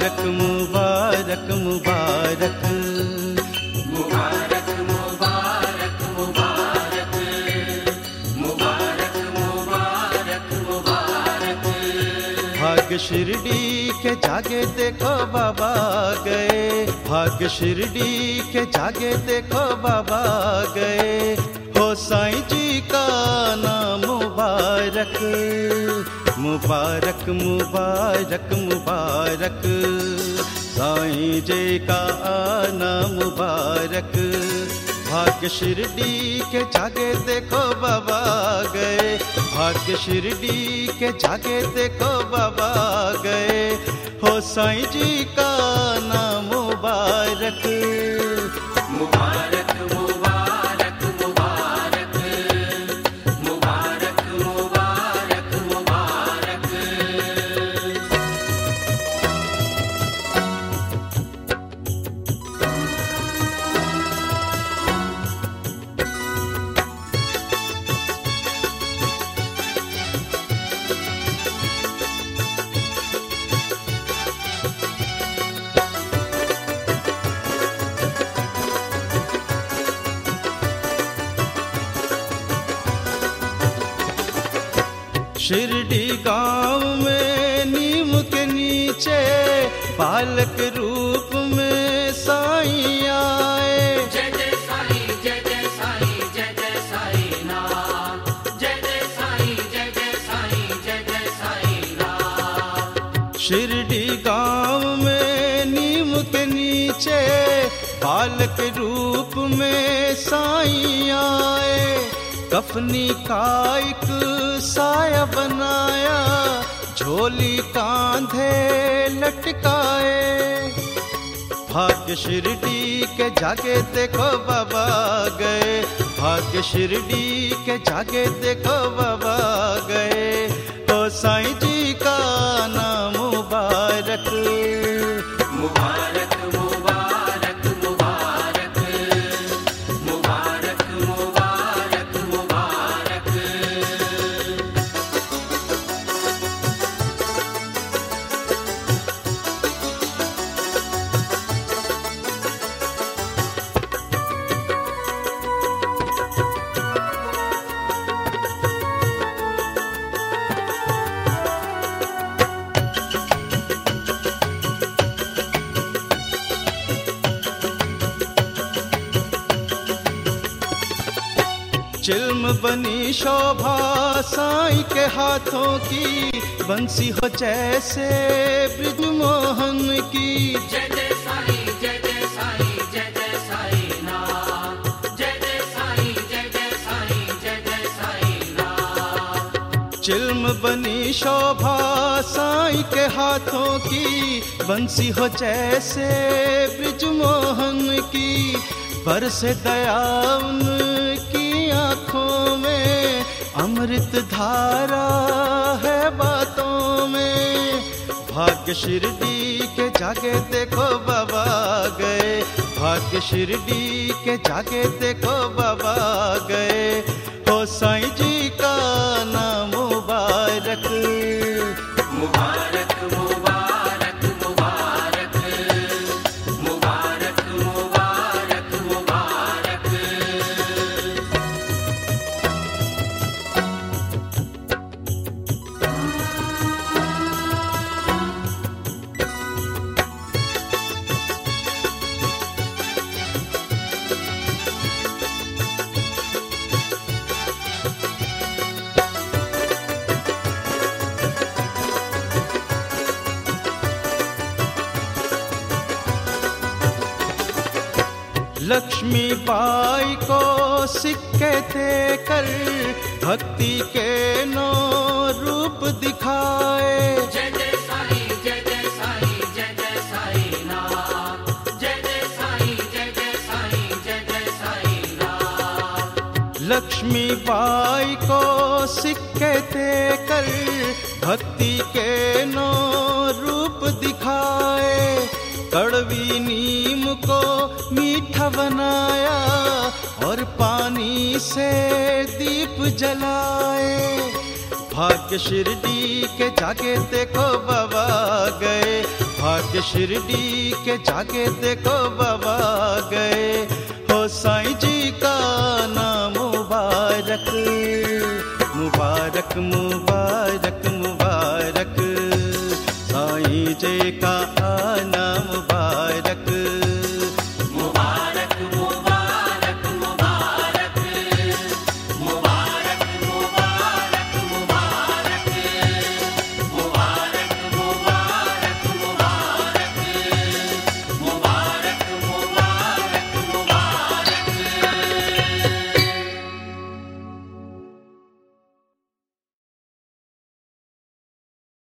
मुबारक मुबारक मुबारक मुबारक मुबारक मुबारक मुबारक मुबारक मुबारक। भाग्य शिरडी के जागे देखो बाबा गए, भाग्य शिरडी के जागे देखो बाबा गए। हो साईं जी का नाम मुबारक मुबारक मुबारक मुबारक, साईं जी का नाम मुबारक। भाग्य शिरडी के जागे देखो बाबा गए, भाग्य शिरडी के जागे देखो बाबा गए। हो साईं जी का नाम मुबारक मुबारक मुबारक मुबारक मुबारक मुबारक मुबारक। शिरडी गांव में नीम के नीचे बालक रूप में साईं आए। जय जय साईं जय जय साईं जय जय साईं नाम, जय जय साईं जय जय साईं जय जय साईं नाम। शिरडी गांव में नीम के नीचे बालक रूप में साईं आए। कफनी का एक साया बनाया, झोली कांधे लटकाए। भाग्य शिरडी के जागे देखो बाबा गए, भाग्य शिरडी के जागे देखो बाबा गए। तो साईं जी का नाम मुबारक मुबारक मुबारक मुबारक मुबारक मुबारक मुबारक। चिल्म बनी शोभा साईं के हाथों की, बंसी हो जैसे ब्रिजमोहन की। जय जय साईं जय जय साईं जय जय साईं नाम, जय जय साईं जय जय साईं जय जय साईं नाम। चिल्म बनी शोभा साईं के हाथों की, बंसी हो जैसे ब्रिजमोहन की। बरसे दया उनकी आँखों में, अमृत धारा है बातों में। भाग्य शिरडी के जागे देखो बाबा गए, भाग्य शिरडी के जागे देखो बाबा गए। हो साईं जी का नाम मुबारक मुबारक मुबारक मुबारक मुबारक मुबारक मुबारक। लक्ष्मी बाई को सिक्के थे कर, भक्ति के 9 रूप दिखाए। जय जय साईं जय जय साईं जय जय साईं नाम, जय जय साईं जय जय साईं जय जय साईं नाम। लक्ष्मी बाई को सिक्के थे कर, भक्ति के 9 रूप दिखाए। कड़वी नीम को मीठा बनाया, और पानी से दीप जलाए। भाग्य शिरडी के जागे देखो बाबा गए, भाग्य शिरडी के जाके देखो बाबा गए। हो साईं जी का नाम मुबारक, मुबारक मुबारक मुबारक, साईं जी का आना